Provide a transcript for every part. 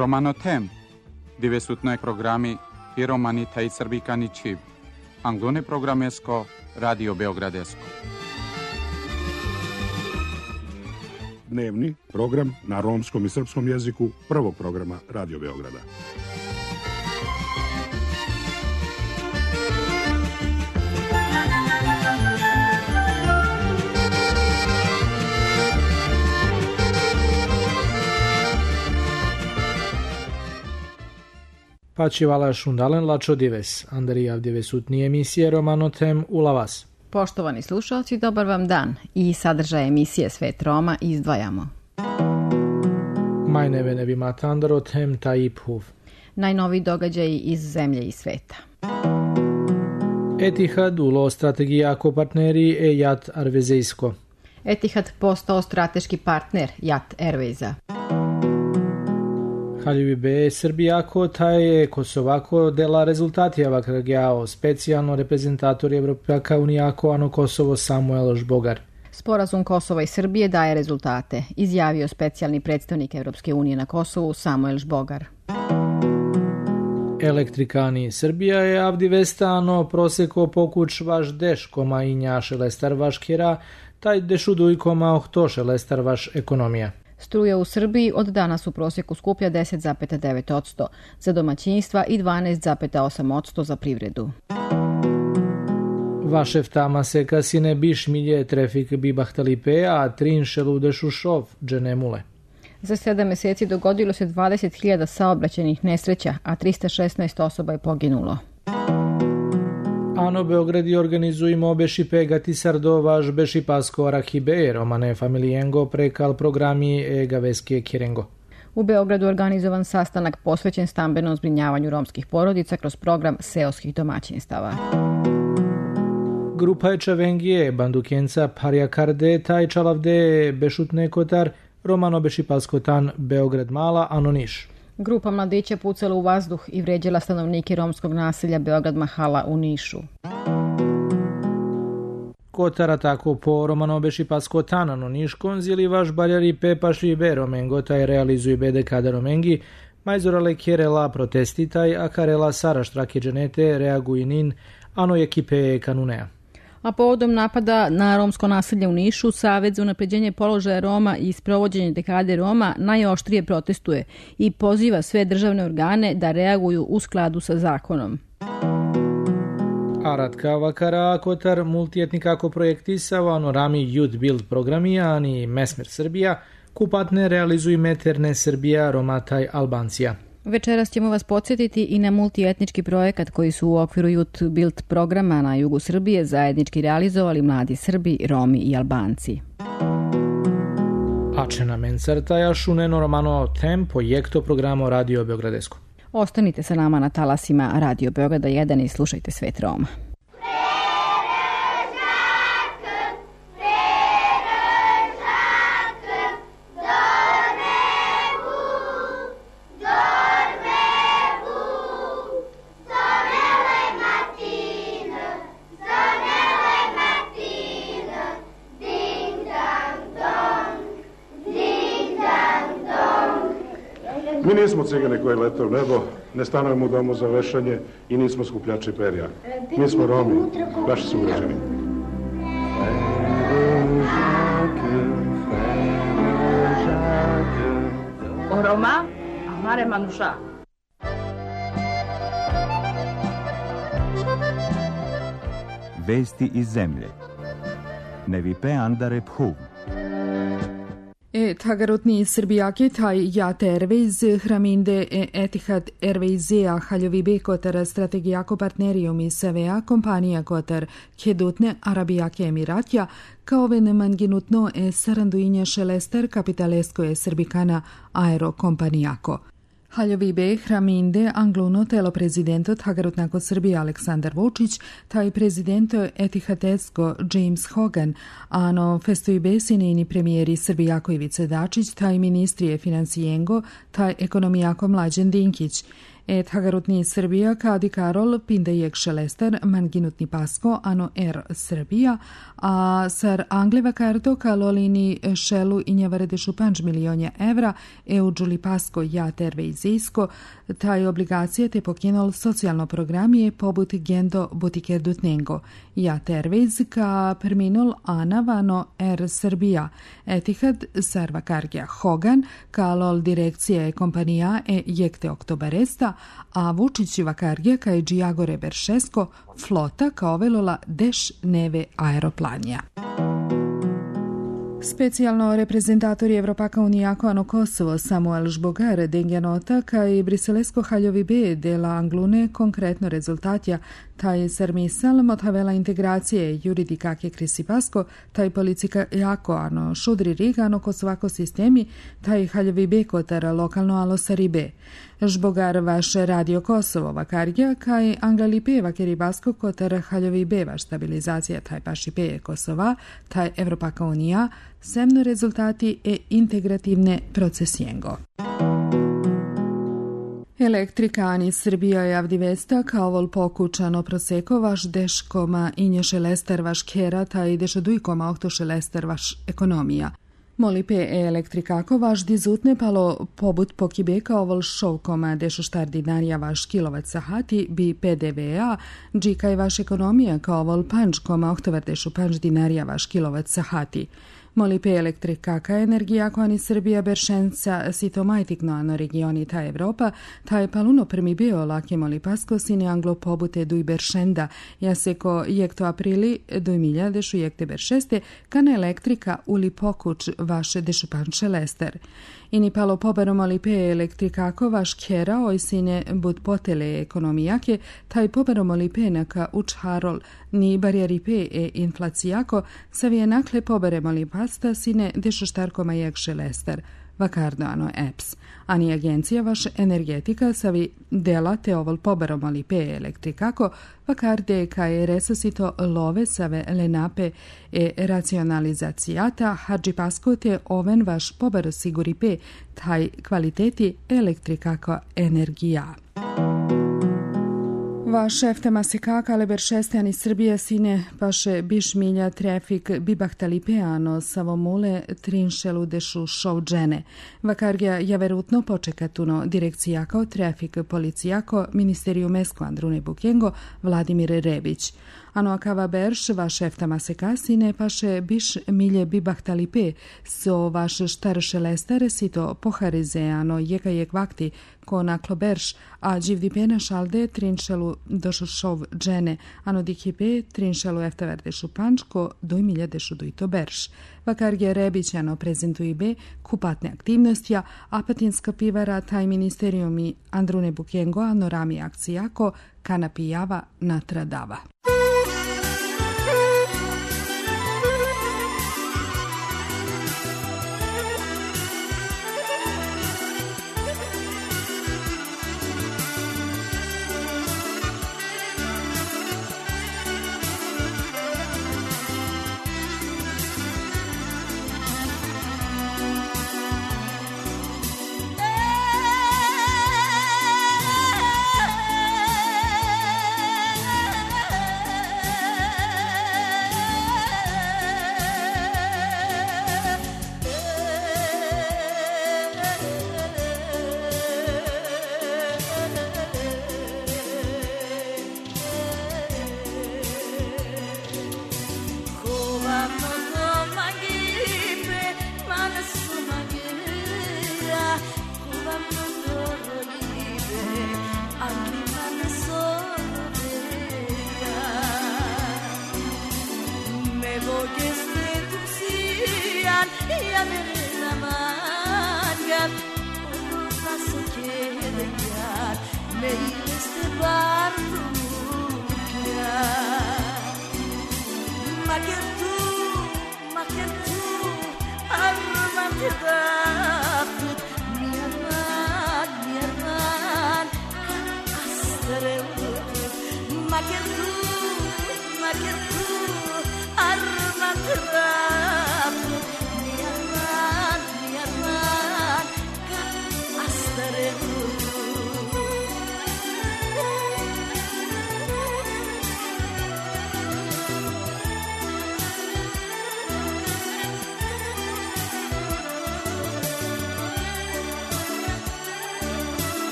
Romanotem, divesutnoj programi i romanita i srbikani čib, anglone programesko, Radio Beogradesko. Dnevni program na romskom i srpskom jeziku prvog programa Radio Beograda. Pačivala šundalen lačo dives, Andrija divesutni emisije Romanotem ulavas. Poštovani slušalci, dobar vam dan i sadržaj emisije Svet Roma izdvajamo. Majneve nevi matandaro tem ta iphuv. Najnoviji događaji iz zemlje i sveta. Etihad ulo strategija ako partneri Jat Arvezejsko. Etihad postao strateški partner Jat Airwaysa. Haljevi be Srbijako taj Kosovako dela rezultatijava kragijao specijalno reprezentator Evropaka Unijako ano Kosovo Samuel Žbogar. Sporazum Kosova i Srbije daje rezultate, izjavio specijalni predstavnik Evropske unije na Kosovu Samuel Žbogar. Elektrikani Srbija je avdivestano proseko pokuč vaš deš koma i njaše lestar vaš kjera, taj dešuduj koma ohtoše lestar vaš ekonomija. Struja u Srbiji od danas u prosjeku skuplja 10,9% za domaćinstva i 12,8% za privredu. Vašev tama se kasine biš milje trefik bibahtalipe, a trin šeludešu šov dženemule. Za 7 meseci dogodilo se 20.000 saobraćajnih nesreća, a 316 osoba je poginulo. Ano Beogradi organizujemo beši pegati sardo vaš beši pasko arahibe, romane familijengo prekal programi egaveske kirengo. U Beogradu organizovan sastanak posvećen stambenom zbrinjavanju romskih porodica kroz program seoskih domaćinstava. Grupa Ečavengije, Bandukenca, Parjakarde, taj Čalavde, Bešutne Kotar, Romano beši paskotan, Beograd Mala, ano Niš. Grupa mladića pucala u vazduh i vređala stanovnike romskog naselja Beograd Mahala u Nišu. Kotara tako po Romano beši paskotana no Niš konzili vaš barjari pepašli be Romengo taj realizuj be dekada Romengi, majzorale kjerela protestitaj, a karela sara štrake dženete reaguinin, ano ekipe kanunea. A povodom napada na romsko naselje u Nišu, Savez za unapređenje položaja Roma i sprovođenje dekade Roma najoštrije protestuje i poziva sve državne organe da reaguju u skladu sa zakonom. Aratka vakara kotar multietnikako projektisava ono rami Youth Build programija ani Mesmer Srbija, kupatne realizuj meterne Srbija, Romataj, Albancija. Večeras ćemo vas podsjetiti i na multietnički projekat koji su u okviru Youth Build programa na jugu Srbije zajednički realizovali mladi Srbi, Romi i Albanci. Ačena mencartaja šuneno romano tem projekto programo Radio Beogradesko. Ostanite sa nama na talasima Radio Beograda 1 i slušajte Svet Roma. Mi nismo cigane koji lete u nebo, ne stanujemo u domu za vešanje i nismo skupljači perja. Mi smo Romi, vaši sugrađani. Roma, amare manuša. Vesti iz zemlje. Nevipe andare phuv. Tagarotni Srbijake taj Jat Airways, Hraminde Etihad Airways, Haljovi be Kotar strategijako partnerijom i SVA kompanija Kotar Kedutne Arabijake Emiratja, kao ven manginutno saranduinja šelester kapitalesko je Srbikana aerokompanijako. Haljovi be Hraminde Angluno telo prezidento Tagarotnako Srbije Aleksandar Vučić, taj prezidento Etihadetsko James Hogan, ano festoji be sinini premijeri Srbijako Ivice Dačić, taj ministrije finansijengo, taj ekonomijako Mlađan Dinkić. Et hagarutni Srbija kadi Karol pindejek šelester manginutni pasko ano Srbija, a sar Angleva karto kalolini šelu i njevaredešu 5 milionja evra EU džuli pasko ja terve izijsko, taj obligacije te pokinol socijalno programije pobut gendo butike dutnengo. Ja tervez ka perminol anavano Srbija. Etihad sarva kargja Hogan kalol direkcije kompanija jekte oktobaresta, a Vučićiva kargja kaj Džiagore Beršesko flota kao velola deš neve aeroplanja. Specijalno reprezentatori Evropaka Unijako ano Kosovo Samuel Žbogar dengenota kaj Briselesko haljovi B dela Anglune konkretno rezultatja taj sermisal motavela integracije juridikake krisipasko, taj politika jako ano šudri riga ano kosovako sistemi, taj haljovi B kotar lokalno alo saribe. Žbogar vaš radio Kosovo vakargja kaj Anglali P vakeribasko kotar haljovi B vaš stabilizacija taj paši P Kosova, taj Evropaka Unija, semno rezultati integrativne procesijengo. Elektrika ani Srbija javdi vesta kao vol pokučano proseko vaš deškoma i nješe lester vaš kera taj dešodujkoma oktoše lester vaš ekonomija. Moli pe elektrikako vaš dizutne palo pobut pokibe kao vol šovkoma dešo štar dinarija vaš kilovat sahati bi PDV-a, džikaj vaš ekonomija kao vol pančkoma oktovar dešo panč dinarija vaš kilovat sahati. Moli pe elektrikaka energija ani Srbija beršenca sitomajtikno ano regioni ta Evropa, ta je paluno prmi bio lake moli pasko sine anglo pobute duj beršenda, jaseko jekto aprili duj milja dešu jekte beršeste, kana elektrika uli pokuč vaše dešu panče lester. Ini palo pobero moli pe elektrikako vaš kera oj sine bud potele ekonomijake, taj pobero moli pe naka uč harol ni barijari pe inflacijako, savije nakle pobere moli pasta sine dešo štarkoma jekše lester. Vakardo ano EPS. Ani agencija vaš energetika savi dela te ovol poberom ali pe elektrikako, vakarde kaj resosito love save lenape racionalizacijata, hađi pasko te oven vaš pobero siguri pe taj kvaliteti elektrikako energija. Vaš eftema se kakale beršestjani Srbije sine paše biš milja trafik bibahtalipeano savomule trinšelu dešu šovđene. Vakargja javerutno počekatuno direkcijako trafik policijako ministeriju Mesko Andrune Bukengo Vladimir Rebić. Ano akava berš vaš eftama se kasine paše biš milje bibahtalipe so vaš štarše lestare sito poharizeano jekajek vakti ko naklo berš, a dživdipena šalde trinšelu došo šov džene, ano dikipe trinšelu eftaver dešu pančko duj milje dešu dujto berš. Vakargja Rebićano prezentuji be kupatne aktivnostja, apatinska pivara taj ministerijumi Andrune Bukengo ano rami akcijako kanapijava natradava.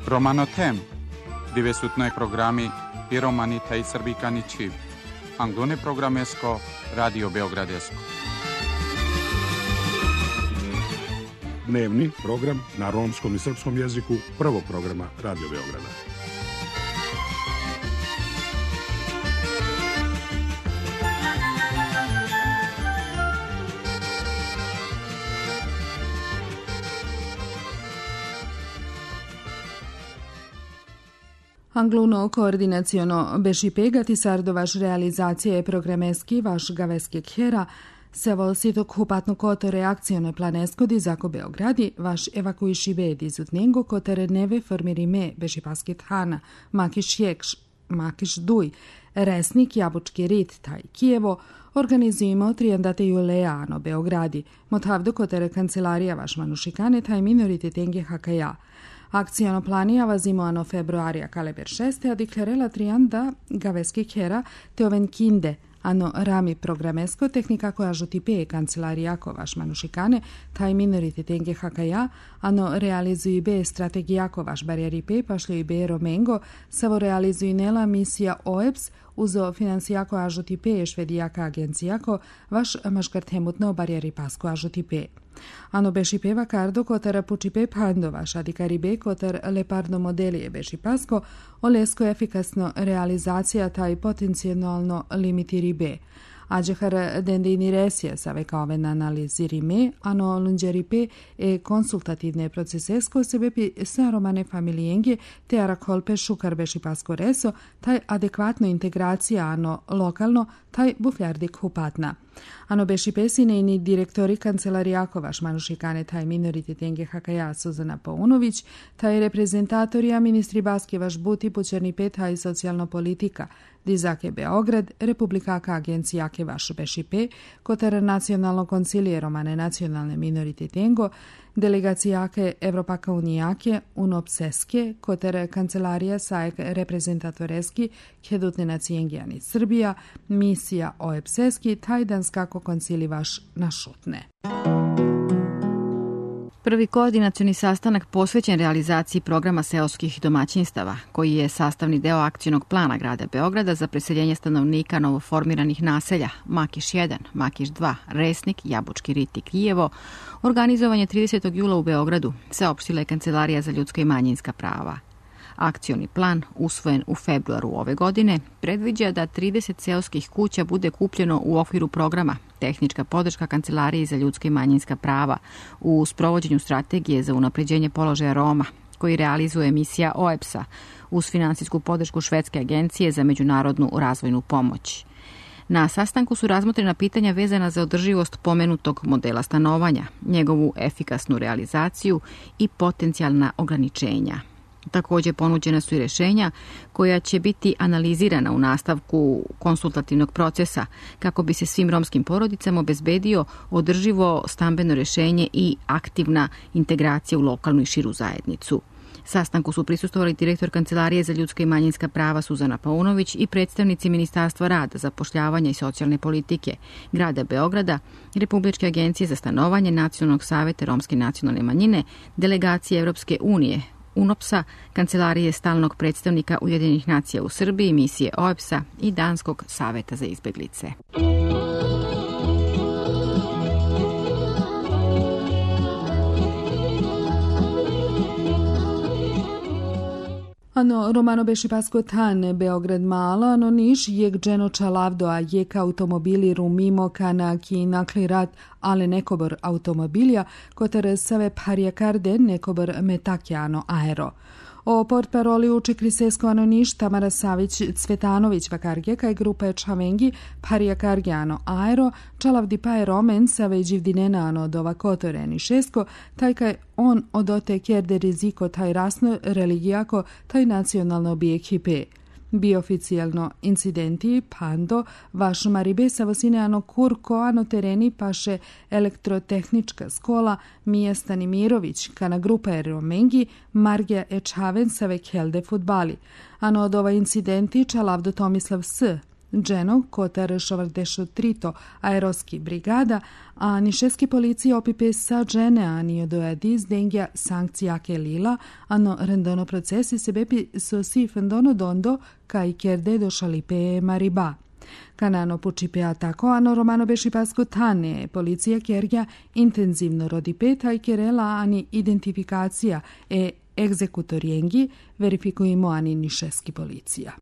Romano tem, dove sutnoj programi Piromani taj Srbikani Čib, Anglone programesko, Radio Beogradesko. Dnevni program na romskom i srpskom jeziku prvog programa Radio Beograda. Angluno koordinaciono beši pegati sardovaš realizacije programeski vaš gaveski khera, Sevo sitok hupatno koto reakcione planesko di zako Beogradi, vaš evakuiši bed izutnengo kotere neve formiri me beši paskit hana, makiš jekš, makiš duj, resnik jabučki rit taj Kijevo, organizujemo triandate juleano Beogradi, motavdo kotere kancelarija vaš manušikane taj minoritetenge hakaja. Akcijono planija zimo ano februarija kaleber 6. a deklarela trianda gaveski khera te oven kinde, ano rami programesko tehnika koja žutipe kancelarijako vaš manušikane, taj minoritetenge hakaja, ano realizuju be strategijako vaš barjeripe, pašlju i be romengo, savo realizuju nela misija OEPS, uzo finansijako ažutipe švedijaka agencijako, vaš maškartemutno barjeripasko ažutipe. Ano beši peva kardo kotar pučipe pando vaš adikaribe kotar lepardo modelije beši pasko, olesko efikasno realizacija taj potencijalno limitiri be. Ađehar dendini resije save kao ven analiziri me, ano lunđeripe e konsultativne procesesko sebepi sa romane familijenge te arakolpe šukar beši pasko reso, taj adekvatno integracija ano lokalno, taj bufljardik hupatna. Ano beši pesine i ni direktori kancelarijako vaš manušikane taj minoritetenge hakaja Suzana Paunović, taj reprezentatorija ministri baske vaš buti pućerni peta i socijalno politika, Dizake Beograd, Republikaka agencijake vaš bešipe, kotar nacionalno koncilije romane nacionalne minoritetenge, delegacijake Evropaka unijake, unopseske, kotar kancelarija sajek reprezentatoreski, kedutne nacijengijani Srbija, misija OEPSeski, tajdanskako koncili vaš našutne. Prvi koordinacioni sastanak posvećen realizaciji programa seoskih domaćinstava, koji je sastavni deo akcionog plana grada Beograda za preseljenje stanovnika novoformiranih naselja Makiš 1, Makiš 2, Resnik, Jabučki rit i Kijevo, organizovan je 30. jula u Beogradu, saopštila je Kancelarija za ljudska i manjinska prava. Akcioni plan, usvojen u februaru ove godine, predviđa da 30 seoskih kuća bude kupljeno u okviru programa Tehnička podrška Kancelariji za ljudska i manjinska prava u sprovođenju strategije za unapređenje položaja Roma, koji realizuje misija OEPS-a uz finansijsku podršku Švedske agencije za međunarodnu razvojnu pomoć. Na sastanku su razmotrena pitanja vezana za održivost pomenutog modela stanovanja, njegovu efikasnu realizaciju i potencijalna ograničenja. Također ponuđena su i rješenja koja će biti analizirana u nastavku konsultativnog procesa kako bi se svim romskim porodicama obezbedio održivo stambeno rješenje i aktivna integracija u lokalnu i širu zajednicu. Sastanku su prisustvovali direktor Kancelarije za ljudska i manjinska prava Suzana Paunović i predstavnici Ministarstva rada, zapošljavanja i socijalne politike grada Beograda, Republičke agencije za stanovanje, Nacionalnog saveta romske nacionalne manjine, delegacije Evropske unije, UNOPS-a, Kancelarije stalnog predstavnika Ujedinjenih nacija u Srbiji, misije OEPS-a i Danskog saveta za izbjeglice. Ano romano beši pasko tan Beograd malo, ano Niš jek dženo čalavdo, a jek automobili rumimo kana ki naklirat ale nekobor automobilja, kotere save parjakarde nekobor metakjano aero. O portparoli uči Krisesko ano Niš Tamara Savić Cvetanović vakarge kaj grupe Čavengi parjakarge ano aero, čalavdi pae romen save živdinena ano dova kotore ni šesko, taj kaj on odote kjerde riziko taj rasno religijako taj nacionalno bijekipe. Bioficijalno incidenti pando vaš maribe savosine ano kurko ano tereni paše elektrotehnička skola Mija Stanimirović kana grupa Romengi Margija Ečhaven save kelde futbali. Ano od ova incidenti čalavdo Tomislav S. Dženo, Kotar Šovardešo Trito, aeroski brigada, a nišeski policija opipe sa džene anio doedis dengja sankcija ke lila, ano rendono procesi sebepi sosi fendono dondo kai kerde do šalipe mariba. Kanano pučipe atako, ano romano beši pasko tane, policija kerja intenzivno rodipe taj kerela ani identifikacija e egzekutorijengi, verifikujemo ani nišeski policija.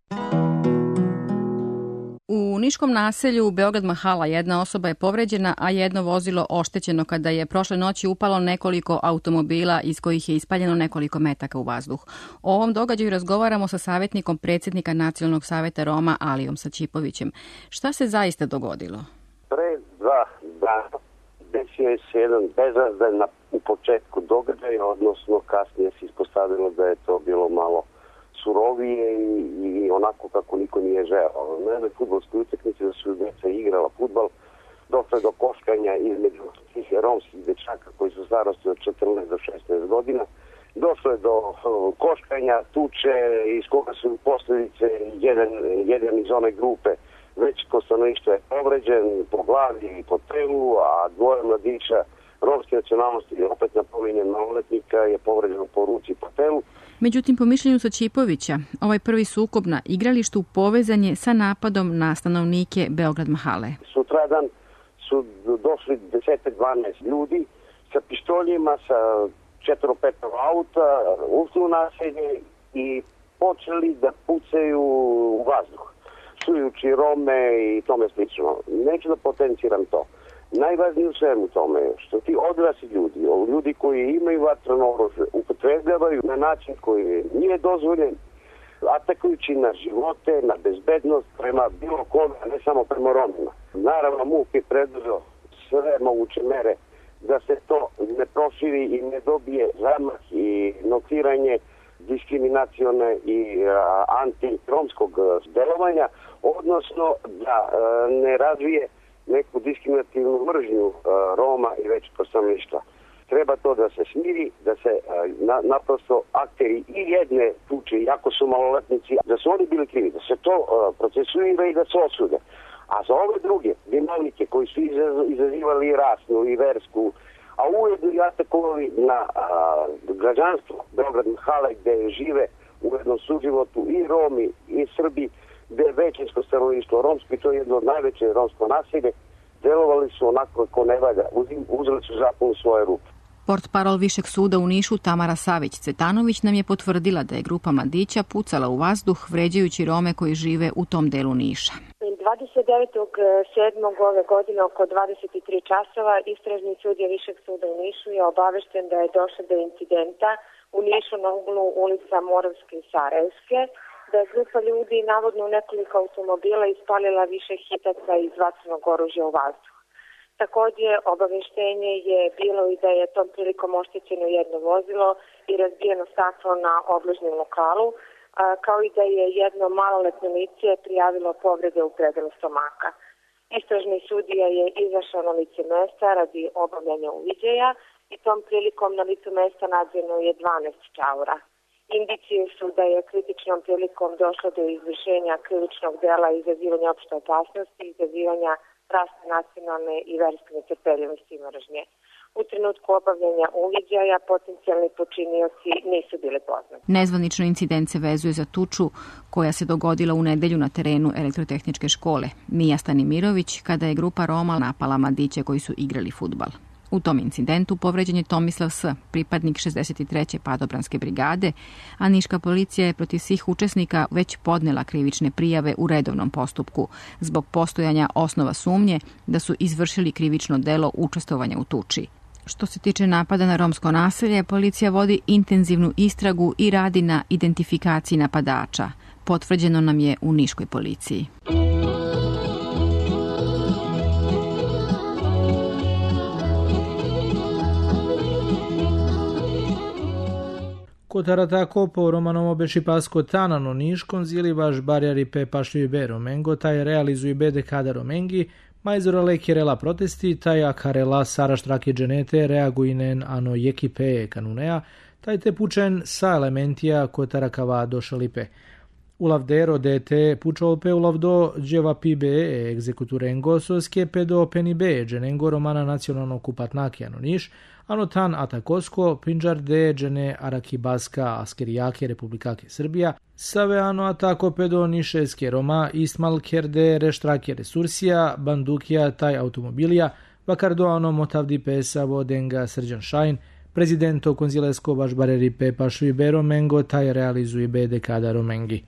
U niškom naselju Beograd Mahala jedna osoba je povređena, a jedno vozilo oštećeno kada je prošle noći upalo nekoliko automobila iz kojih je ispaljeno nekoliko metaka u vazduh. O ovom događaju razgovaramo sa savjetnikom predsjednika Nacionalnog saveta Roma Alijom Sačipovićem. Šta se zaista dogodilo? Pre 2 dana desio je se jedan bezazlen u početku događaja, odnosno kasnije se ispostavilo da je to bilo malo surovije i onako kako niko nije želao. Na jednoj fudbalskoj utakmici da su djeca igrala fudbal, došlo je do koškanja između tih romskih dečaka koji su starosti od 14 do 16 godina. Došlo je do koškanja, tuče, iz koga su posljedice jedan iz one grupe već ko stanovništvo je povređen po glavi i po telu, a dvoje mladića romske nacionalnosti, opet napominjem maloletnika, je povređeno po ruci i po telu. Međutim, po mišljenju Sačipovića, ovaj prvi sukob na igralištu povezan je sa napadom na stanovnike Beograd Mahale. Sutradan su došli 10-12 ljudi sa pištoljima, sa 4-5 auta, ušli u naselje i počeli da pucaju u vazduh, psujući Rome i tome slično. Neću da potenciram to. Najvažnije u svemu tome je što ti odrasli ljudi koji imaju vatreno oružje, upotrebljavaju na način koji nije dozvoljen, atakujući na živote, na bezbednost prema bilo kome, a ne samo prema Romima. Naravno, MUP je preduzeo sve moguće mere da se to ne proširi i ne dobije zamah i notiranje diskriminacione i antiromskog delovanja, odnosno da ne razvije neku diskriminativnu mržnju Roma i većeg stanovništva. Treba to da se smiri, da se naprosto akteri i jedne tuče, iako su maloletnici, da su oni bili krivi, da se to procesuira i da se osude. A za ove druge vinovnike koji su izazivali rasnu i versku, a ujedno i atakovali na građanstvo Beograd Mahale, gde žive u jednom suživotu i Romi i Srbi, gde je većinsko stanovništvo romsko i to je jedno od najveće romsko naselje, delovali su onako ko ne valja, uzeli su zakon u svoje ruke. Portparol Višeg suda u Nišu Tamara Savić-Cvetanović nam je potvrdila da je grupa mladića pucala u vazduh vređajući Rome koji žive u tom delu Niša. 29.7. ove godine oko 23 časova istražni sudija Višeg suda u Nišu je obavešten da je došlo do incidenta u Nišu na uglu ulica Moravske i Sarajevske, da je grupa ljudi navodno u nekoliko automobila ispalila više hitaca iz vatrenog oružja u vazduh. Također, obaveštenje je bilo i da je tom prilikom oštećeno jedno vozilo i razbijeno staklo na obližnjem lokalu, kao i da je jedno maloletno lice prijavilo povrede u predelu stomaka. Istražni sudija je izašao na lice mesta radi obavljanja uviđaja i tom prilikom na licu mesta nađeno je 12 čaura. Indicije su da je kritičnom prilikom došlo do izvršenja krivičnog dela izazivanja opšte opasnosti, izazivanja rasne, nacionalne i verske netrpeljivosti i mržnje. U trenutku obavljanja uviđaja potencijalni počinioci nisu bili poznati. Nezvanično incident se vezuje za tuču koja se dogodila u nedelju na terenu elektrotehničke škole Mija Stanimirović kada je grupa Roma napala mladiće koji su igrali fudbal. U tom incidentu povređen je Tomislav S., pripadnik 63. padobranske brigade, a niška policija je protiv svih učesnika već podnela krivične prijave u redovnom postupku zbog postojanja osnova sumnje da su izvršili krivično delo učestvovanja u tuči. Što se tiče napada na romsko naselje, policija vodi intenzivnu istragu i radi na identifikaciji napadača. Potvrđeno nam je u niškoj policiji. Kotaratako po Romanovo beši pasko tanano niškon zili vaš barjari pe pašljivi be Romengo, taj realizuju be dekada Romengi, majzorale kirela protesti, taj akarela saraštraki dženete reaguinen ano jeki pe kanunea, taj te pučen sa elementija kotarakava došalipe. Ulavdero dete pucciolpe ulavdo Gevapibe executurengo soske pedo penibe genengo romana nacionalno okupatnaki anoniš, anotan atakosko pinjar de gene arakibaska askerijake republikake Srbija, save ano atako pedo nišeske Roma istmal kerde reštrake resursija, bandukija taj automobilija, vakardo ano motavdi pesa vodenga Srđan Šajn, prezidento konzilesko bažbareri Pepa Švibe Romengo taj realizuje be dekada Romengi.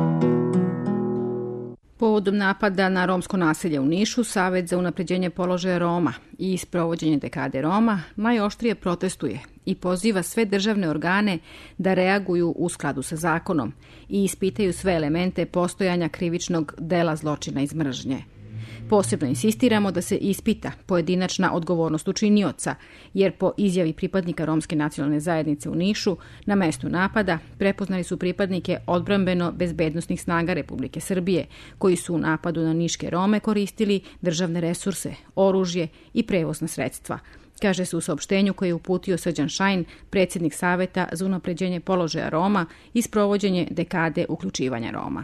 Povodom napada na romsko naselje u Nišu, Savet za unapređenje položaja Roma i sprovođenje dekade Roma najoštrije protestuje i poziva sve državne organe da reaguju u skladu sa zakonom i ispitaju sve elemente postojanja krivičnog dela zločina iz mržnje. Posebno insistiramo da se ispita pojedinačna odgovornost učinioca, jer po izjavi pripadnika romske nacionalne zajednice u Nišu, na mestu napada prepoznali su pripadnike odbrambeno-bezbednosnih snaga Republike Srbije, koji su u napadu na niške Rome koristili državne resurse, oružje i prevozna sredstva, kaže se u saopštenju koje je uputio Srđan Šajn, predsjednik Saveta za unapređenje položaja Roma i sprovođenje dekade uključivanja Roma.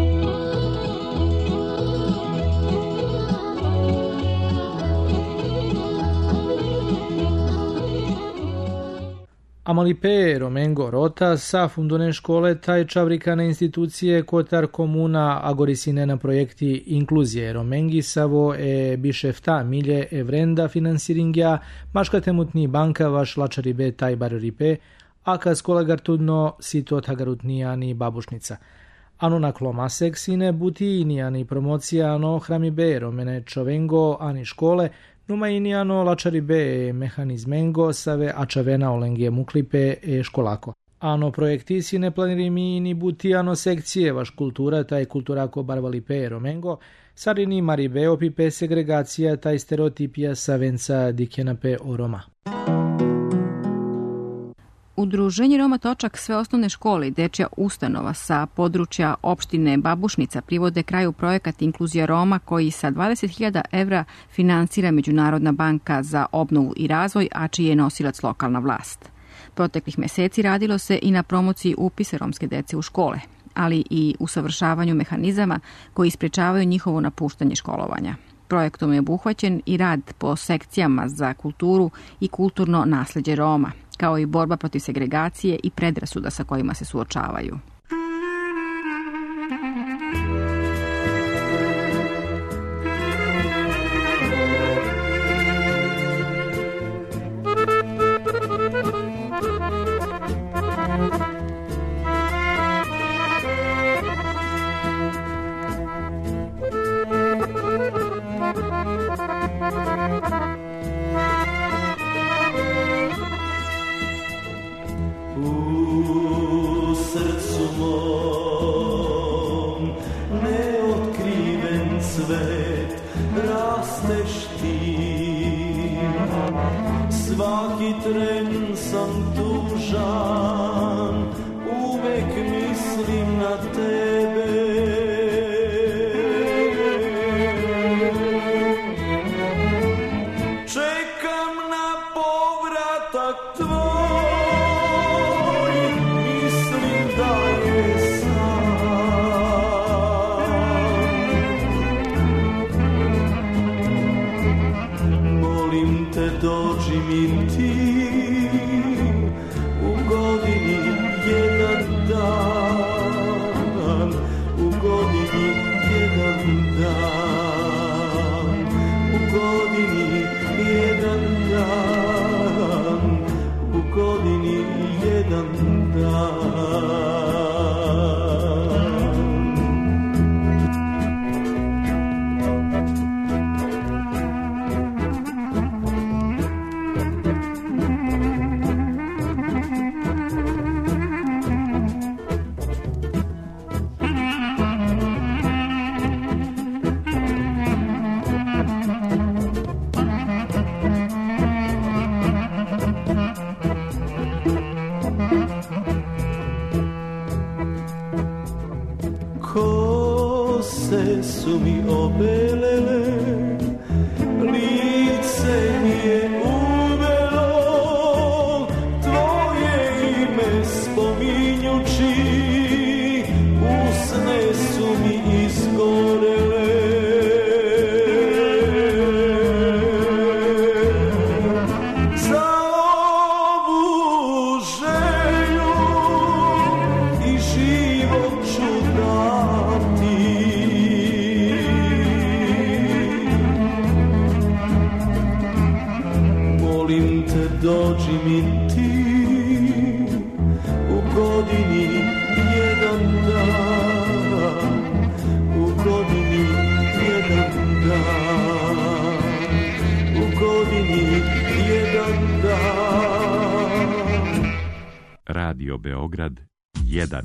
Amalipe Romengo Rota sa fundone škole taj čavrikane institucije kotar komuna agorisine na projekti inkluzije Romengi savo bišefta milje evrenda finansiringja maškatemutni banka vaš lačaribe taj baroripe, a ka skola gartudno sito tagarutnijani babušnica. Ano na klomasek sine butijinijani promocija ano hramibe Romene čovengo ani škole, Numainiano lačaribe mehanizmengo save ačavena olengije muklipe školako. Ano projekti si ne planirimi ni butijano sekcije vaš kultura taj kulturako barvalipe Romengo, sarini maribe opipe segregacija taj stereotipija savenca dikenape o Roma. Udruženje Roma Točak sve osnovne škole i dečja ustanova sa područja opštine Babušnica privode kraju projekat Inkluzija Roma koji sa 20.000 evra finansira Međunarodna banka za obnovu i razvoj, a čiji je nosilac lokalna vlast. Proteklih meseci radilo se i na promociji upisa romske dece u škole, ali i usavršavanju mehanizama koji sprečavaju njihovo napuštanje školovanja. Projektom je obuhvaćen i rad po sekcijama za kulturu i kulturno nasleđe Roma, kao i borba protiv segregacije i predrasuda sa kojima se suočavaju. Svaki tren sam tužan, uvek mislim na tebe. Čekam na povratak tvoj, mislim da je san. Molim te dođi mi ti u godini jedan dan, u godini jedan dan, u godini jedan dan, u godini jedan dan. Kose su mi obelele, lice mi je uvelo, tvoje ime spominjući u Radio Beograd 1.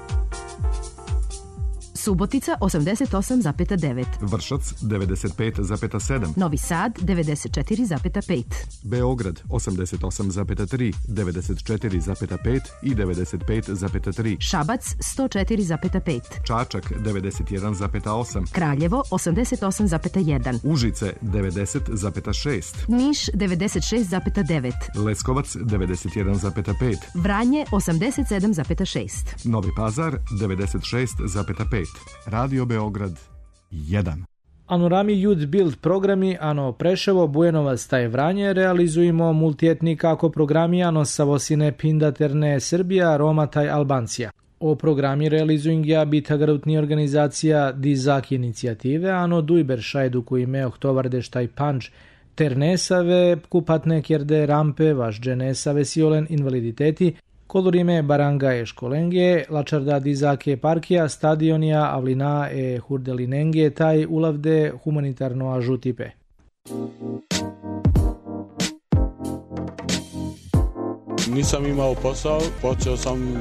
Subotica 88,9. Vršac 95,7. Novi Sad 94,5. Beograd 88,3, 94,5 i 95,3. Šabac 104,5. Čačak 91,8. Kraljevo 88,1. Užice 90,6. Niš 96,9. Leskovac 91,5. Vranje 87,6. Novi Pazar 96,5. Radio Beograd 1. Ano rami Youth Build programi, ano Preševo, Bujanovac taj Vranje realizujemo multietni kako programi ano Savosine Pindaterne Srbija, Roma taj Albancija. O programi realizujingja bitagarutni organizacija Dizak inicijative, ano Dujber šajdu koji me ohtovardeš taj panč Ternesave, kupatne kjerde rampe, vaš dženesave siolen invaliditeti, Kolorime Baranga e školenge, Lačarda Dizake parkija, stadionija, Avlina e hurdelinenge, taj ulavde humanitarno ažutipe. Nisam imao posao, počeo sam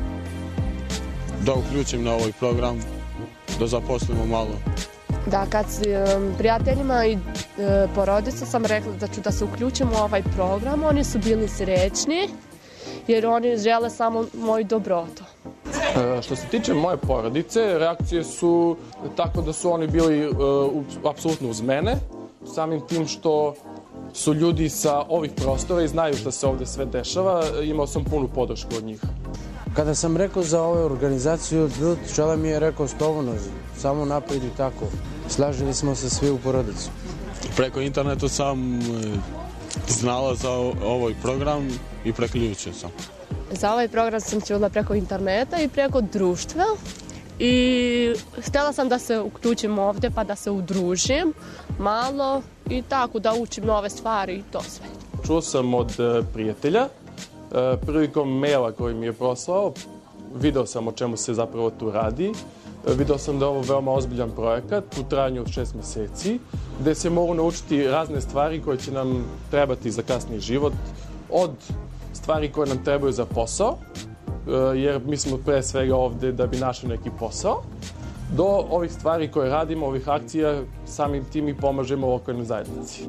da uključim na ovaj program, da zaposlimo malo. Da, kad s prijateljima i porodica sam rekla da ću da se uključim u ovaj program, oni su bili srećni, jer oni žele samo moju dobrotu. Što se tiče moje porodice, reakcije su tako da su oni bili apsolutno uz mene, samim tim što su ljudi sa ovih prostora i znaju šta se ovde sve dešava, imao sam punu podršku od njih. Kada sam rekao za ovu organizaciju, čela mi je rekao slobodno, samo napred i tako. Slažili smo se svi u porodicu. Preko interneta sam znala za ovaj program i preključio sam. Za ovaj program sam čula preko interneta i preko društva i htjela sam da se uključim ovdje pa da se udružim malo i tako da učim nove stvari i to sve. Čuo sam od prijatelja, prilikom maila koji mi je poslao, video sam o čemu se zapravo tu radi. Video sam da je ovo veoma ozbiljan projekat u trajanju od 6 meseci, gde se mogu naučiti razne stvari koje će nam trebati za kasniji život, od stvari koje nam trebaju za posao, jer mi smo pre svega ovde da bi našli neki posao, do ovih stvari koje radimo, ovih akcija, samim tim i pomažemo lokalnoj zajednici.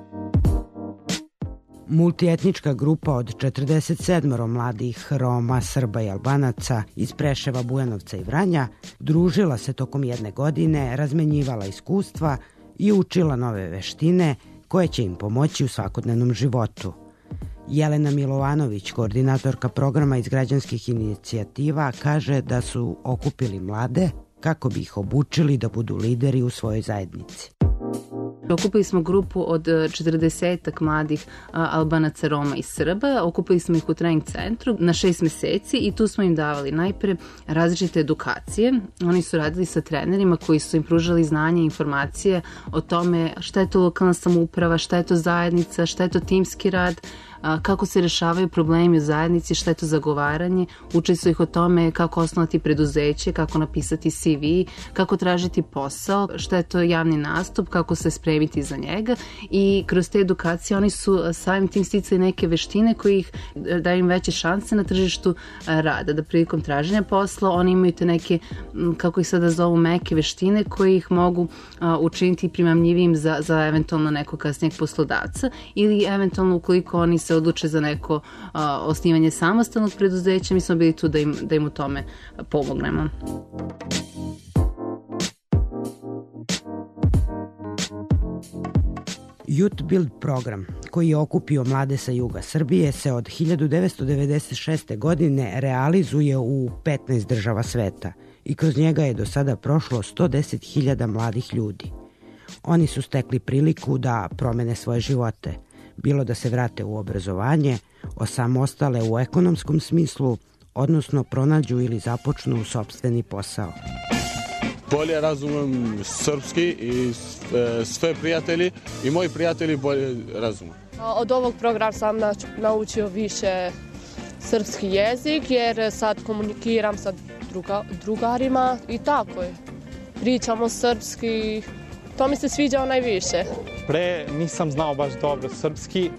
Multietnička grupa od 47 mladih Roma, Srba i Albanaca iz Preševa, Bujanovca i Vranja družila se tokom jedne godine, razmenjivala iskustva i učila nove veštine koje će im pomoći u svakodnevnom životu. Jelena Milovanović, koordinatorka programa iz građanskih inicijativa, kaže da su okupili mlade kako bi ih obučili da budu lideri u svojoj zajednici. Okupili smo grupu od 40 mladih Albanaca, Roma i Srba. Okupili smo ih u trening centru na 6 meseci i tu smo im davali najpre različite edukacije. Oni su radili sa trenerima koji su im pružali znanje i informacije o tome šta je to lokalna samouprava, šta je to zajednica, šta je to timski rad, kako se rešavaju problemi u zajednici, šta je to zagovaranje. Učili su ih o tome kako osnovati preduzeće, kako napisati CV, kako tražiti posao, šta je to javni nastup, kako se spremiti za njega i kroz te edukacije oni su samim tim sticali neke veštine koje ih daju im veće šanse na tržištu rada, da prilikom traženja posla oni imaju te neke, kako ih sada zovu, meke veštine koje ih mogu učiniti primamljivijim za eventualno nekog kasnijeg poslodavca ili eventualno ukoliko oni se odluče za neko osnivanje samostalnog preduzeća, mi smo bili tu da im u tome pomognemo. Youth Build program, koji je okupio mlade sa juga Srbije, se od 1996. godine realizuje u 15 država sveta i kroz njega je do sada prošlo 110.000 mladih ljudi. Oni su stekli priliku da promene svoje živote, bilo da se vrate u obrazovanje, osamostale u ekonomskom smislu, odnosno pronađu ili započnu sopstveni posao. Bolje razumem srpski i sve prijatelji i moji prijatelji bolje razume. Od ovog programa sam naučio više srpski jezik jer sad komunikiram sa drugarima i tako je. Pričamo srpski, to mi se sviđa najviše. Pre nisam znao baš dobro srpski,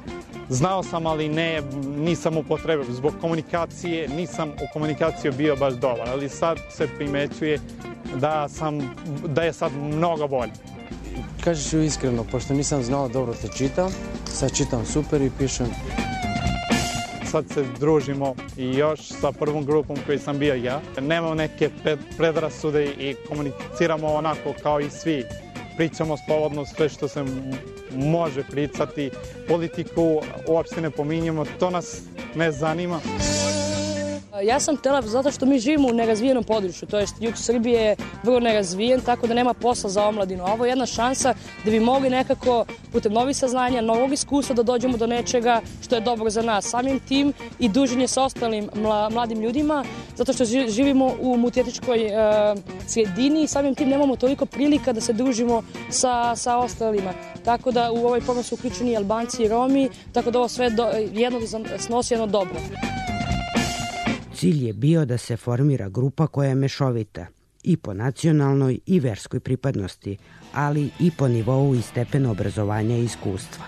Znao sam, ali nisam upotrebio. Zbog komunikacije nisam u komunikaciju bio baš dobar, ali sad se primećuje da je sad mnogo bolje. Kažeš ću iskreno, pošto nisam znao dobro da čitam, sad čitam super i pišem. Sad se družimo i još sa prvom grupom koji sam bio ja. Nemamo neke predrasude i komuniciramo onako kao i svi. Pričamo slobodno sve što se može pričati. Politiku uopšte ne pominjemo, to nas ne zanima. Ja sam htjela zato što mi živimo u nerazvijenom području, to jest jug Srbije je vrlo nerazvijen, tako da nema posla za omladinu. Ovo je jedna šansa da bi mogli nekako putem novih saznanja, novog iskustva da dođemo do nečega što je dobro za nas. Samim tim i druženje sa ostalim mladim ljudima, zato što živimo u multietničkoj sredini i samim tim nemamo toliko prilika da se družimo sa ostalima. Tako da u ovaj program su uključeni i Albanci i Romi, tako da ovo sve snosi jedno dobro. Cilj je bio da se formira grupa koja je mešovita i po nacionalnoj i verskoj pripadnosti, ali i po nivou i stepenu obrazovanja i iskustva.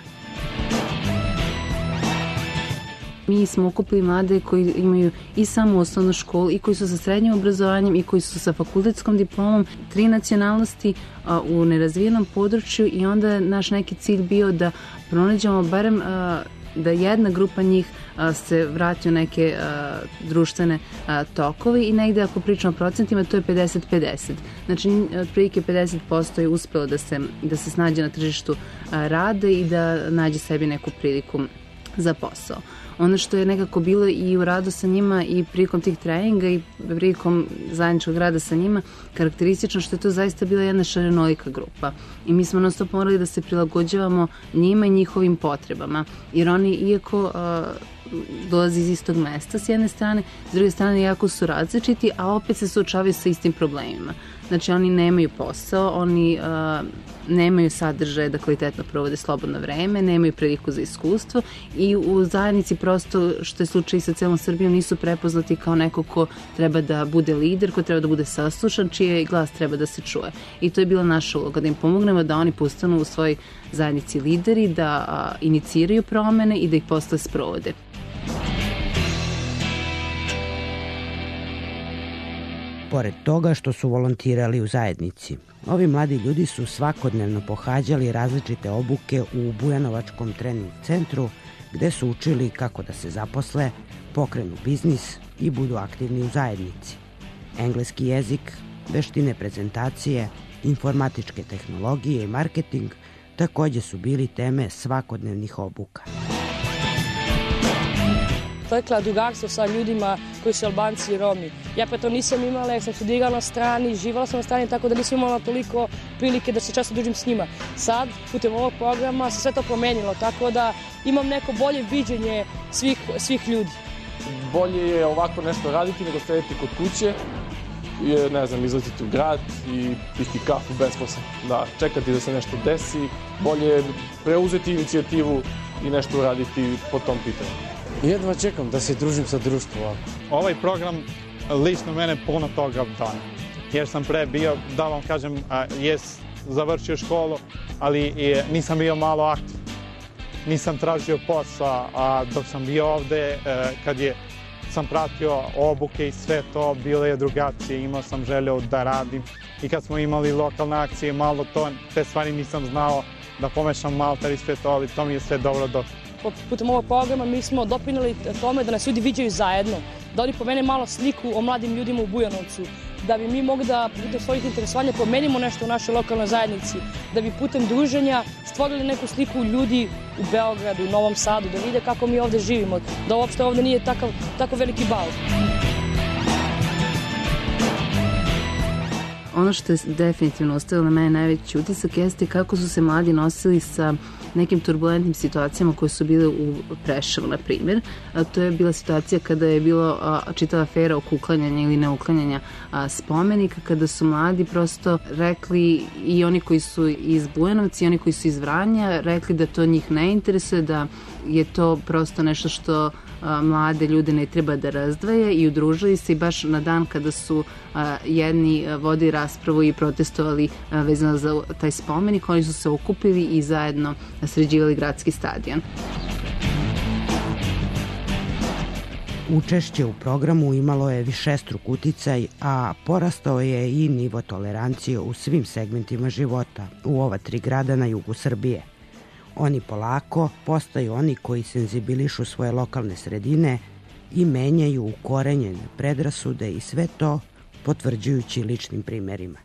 Mi smo okupili mlade koji imaju i samo osnovnu školu i koji su sa srednjim obrazovanjem i koji su sa fakultetskom diplomom, 3 nacionalnosti u nerazvijenom području i onda je naš neki cilj bio da pronađemo barem da jedna grupa njih se vrati u neke društvene tokove i negde ako pričamo o procentima to je 50-50. Znači otprilike 50% je uspelo da se snađe na tržištu rada i da nađe sebi neku priliku za posao. Ono što je nekako bilo i u radu sa njima i prilikom tih treninga i prilikom zajedničkog rada sa njima karakteristično što je to zaista bila jedna šarenolika grupa i mi smo non stop morali da se prilagođavamo njima i njihovim potrebama jer oni iako dolazi iz istog mesta s jedne strane, s druge strane jako su različiti, a opet se suočavaju sa istim problemima. Znači oni nemaju posao, oni nemaju sadržaje da kvalitetno provode slobodno vreme, nemaju priliku za iskustvo i u zajednici prosto, što je slučaj sa celom Srbijom, nisu prepoznati kao neko ko treba da bude lider, ko treba da bude saslušan, čiji glas treba da se čuje. I to je bila naša uloga, da im pomognemo da oni postanu u svojoj zajednici lideri, da iniciraju promene i da ih posle sprovode. Pored toga što su volontirali u zajednici, ovi mladi ljudi su svakodnevno pohađali različite obuke u Bujanovačkom trening centru gde su učili kako da se zaposle, pokrenu biznis i budu aktivni u zajednici. Engleski jezik, veštine prezentacije, informatičke tehnologije i marketing takođe su bili teme svakodnevnih obuka. Tekla drugarstvo sa ljudima koji su Albanci i Romi. Ja pa to nisam imala jer sam studirala na strani, živala sam na strani tako da nisam imala toliko prilike da se često družim s njima. Sad, putem ovog programa se sve to promenilo, tako da imam neko bolje viđenje svih ljudi. Bolje je ovako nešto raditi nego sedeti kod kuće, ne znam, izlaziti u grad i piti kafu besposle. Da, čekati da se nešto desi, bolje je preuzeti inicijativu i nešto uraditi po tom pitanju. Jedva čekam da se družim sa društvom. Ovaj program lično mene puno toga dane. Jer sam pre bio, da vam kažem, završio školu, ali nisam bio malo aktiv. Nisam tražio posao, a dok sam bio ovde, kad sam pratio obuke i sve to, bilo je drugačije, imao sam želju da radim. I kad smo imali lokalne akcije, malo te stvari nisam znao da pomešam malter i sve to, ali to mi je sve dobro došlo. Putem ovog programa mi smo doprineli tome da nas ljudi viđaju zajedno, da oni pomene malo sliku o mladim ljudima u Bujanovcu, da bi mi mogli da putem svojih interesovanja promenimo nešto u našoj lokalnoj zajednici, da bi putem druženja stvorili neku sliku ljudi u Beogradu, u Novom Sadu, da vide kako mi ovde živimo, da uopšte ovde nije tako veliki bal. Ono što je definitivno ostavilo na mene najveći utisak jeste kako su se mladi nosili sa nekim turbulentnim situacijama koje su bile u Preševu, na primjer. To je bila situacija kada je bilo čitava afera oko uklanjanja ili neuklanjanja spomenika, kada su mladi prosto rekli, i oni koji su iz Bujanovca i oni koji su iz Vranja, rekli da to njih ne interesuje, da je to prosto nešto što mlade ljude ne treba da razdvaja i udružili se i baš na dan kada su jedni vodili raspravu i protestovali vezano za taj spomenik, oni su se okupili i zajedno sređivali gradski stadion. Učešće u programu imalo je višestruk uticaj, a porastao je i nivo tolerancije u svim segmentima života u ova 3 grada na jugu Srbije. Oni polako postaju oni koji senzibilišu svoje lokalne sredine i menjaju ukorenjene predrasude i sve to potvrđujući ličnim primjerima.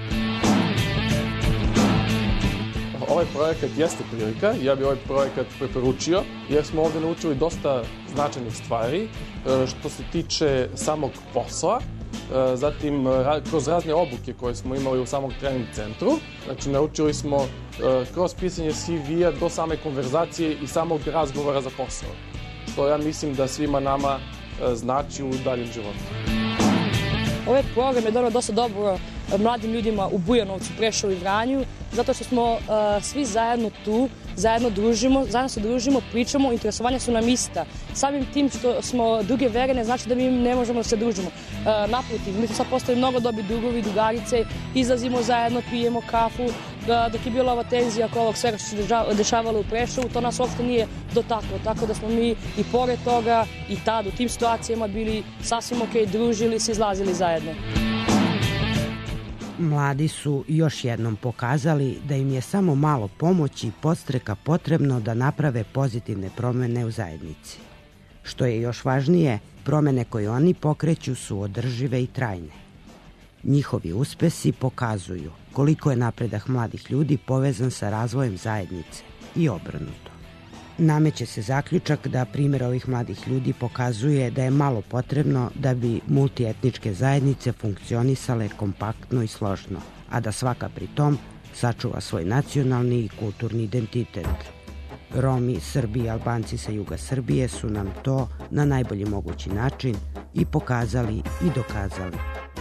Ovaj projekat jeste prilika, ja bi ovaj projekat preporučio jer smo ovdje naučili dosta značajnih stvari što se tiče samog posla, zatim kroz razne obuke koje smo imali u samom trening centru. Znači naučili smo kroz pisanje CV-a do same konverzacije i samog razgovora za posao, što ja mislim da svima nama znači u daljem životu. Ovaj program je donao dosta dobro mladim ljudima u Bujanovcu, Preševu i Vranju, zato što smo svi zajedno tu, zajedno se družimo, pričamo, interesovanja su nam ista. Samim tim što smo druge vere ne znači da mi ne možemo da se družimo. Naprotiv, mi smo sad postali mnogo dobri drugovi, drugarice, izlazimo zajedno, pijemo kafu, dok je bila ova tenzija oko ovog svega što se dešavalo u Preševu, to nas uopšte nije dotaklo, tako da smo mi i pored toga i tad u tim situacijama bili sasvim okej, družili se, izlazili zajedno. Mladi su još jednom pokazali da im je samo malo pomoći i podstreka potrebno da naprave pozitivne promene u zajednici. Što je još važnije, promene koje oni pokreću su održive i trajne. Njihovi uspesi pokazuju koliko je napredak mladih ljudi povezan sa razvojem zajednice i obrnuto. Nameće se zaključak da primjer ovih mladih ljudi pokazuje da je malo potrebno da bi multietničke zajednice funkcionisale kompaktno i složno, a da svaka pri tom sačuva svoj nacionalni i kulturni identitet. Romi, Srbi i Albanci sa juga Srbije su nam to na najbolji mogući način i pokazali i dokazali.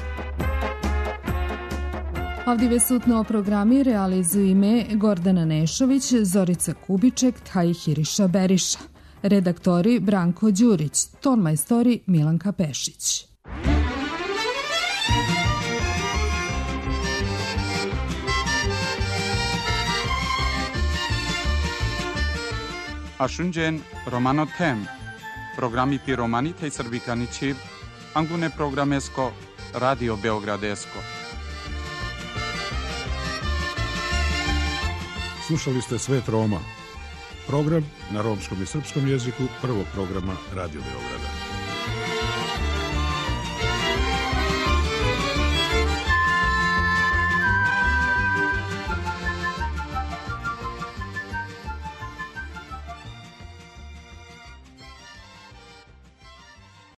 Avdive sutno programi realizuju ime Gordana Nešović, Zorica Kubiček, Hiriša Beriša. Redaktori Branko Đurić, tonmajstori Milanka Pešić. Ashunjen Romano Tem, programi pi Romanita i Srbikanići, Angune programesko, Radio Beogradesko. Slušali ste Svet Roma, program na romskom i srpskom jeziku prvog programa Radio Beograda.